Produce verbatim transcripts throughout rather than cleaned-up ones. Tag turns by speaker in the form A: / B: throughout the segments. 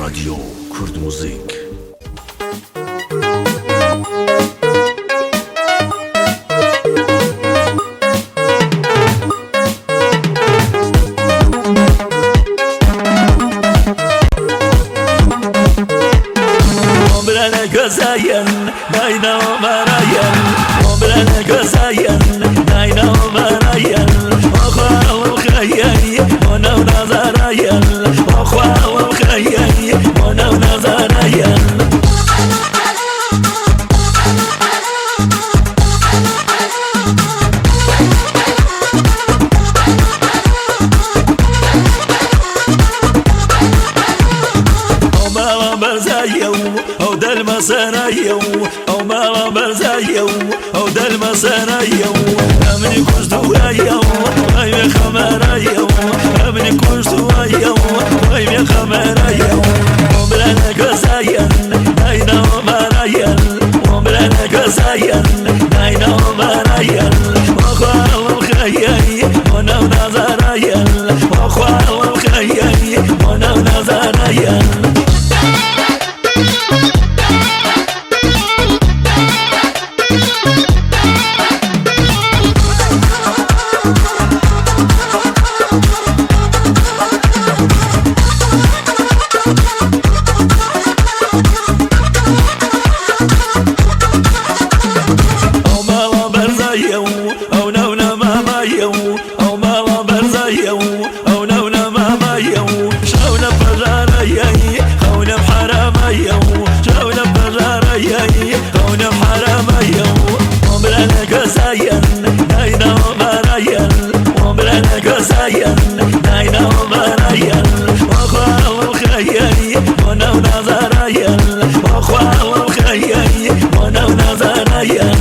A: رادیو کرد موزیک.
B: Gözayen, nayna marayen, omren gözayen, nayna marayen, okhwa khayy, ona nazarayen, okhwa khayy, ona nazarayen. أو دل مسانيو أو ما برزايو أو دل مسانيو أمني كوستوايو أي خمرايو أمني كوستوايو أي خمرايو ومرنا كزاين ناينا مرايل ومرنا كزاين ناينا مرايل وخوا الخيي وانا نظرايل وخوا الخيي وانا نظرايل. أو نونا ماما يو أو ماما برزايو أو نونا ماما يو شاونا بجارة ياي خونا بحرامة يو شاونا بجارة ياي خونا بحرامة يو ومرانا كزاين ناينا ومرايل ومرانا كزاين ناينا ومرايل وأخوة الخيي وانا ونظرايل وأخوة الخيي وانا ونظرايل.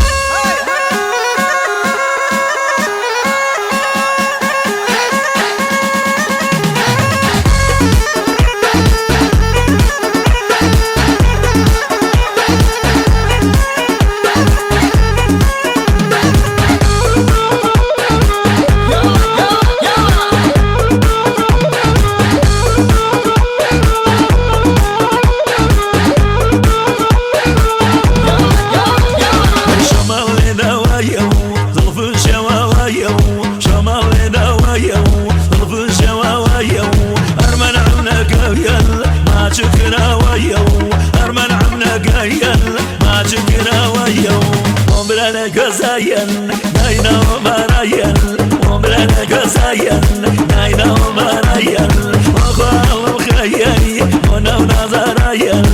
B: شكرا ويو أرمن عمنا قايل ما شكرا ويو ومرنا كزاين ناينا ومرايل ومرنا كزاين ناينا ومرايل وأخوة الخيي وانا ونظرايل